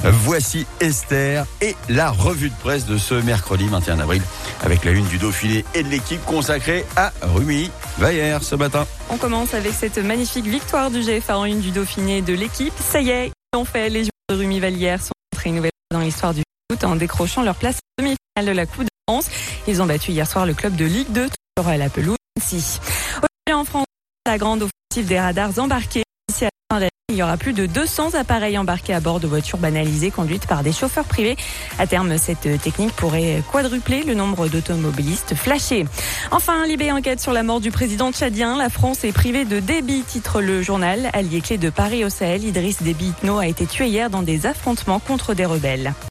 Voici Esther et la revue de presse de ce mercredi 21 avril avec la une du Dauphiné et de l'équipe consacrée à Rumi Vallière ce matin. On commence avec cette magnifique victoire du GFA en une du Dauphiné et de l'équipe. Ça y est, ils l'ont fait. Les joueurs de Rumi Vallière sont entrés une nouvelle fois dans l'histoire du foot en décrochant leur place en demi-finale de la Coupe de France. Ils ont battu hier soir le club de Ligue 2 toujours à la pelouse. Aujourd'hui en France, la grande offensive des radars embarqués. Ici à la fin d'année, il y aura plus de 200 appareils embarqués à bord de voitures banalisées conduites par des chauffeurs privés. À terme, cette technique pourrait quadrupler le nombre d'automobilistes flashés. Enfin, Libé enquête sur la mort du président tchadien. La France est privée de Déby, titre le journal. Allié clé de Paris au Sahel, Idriss Déby Itno a été tué hier dans des affrontements contre des rebelles.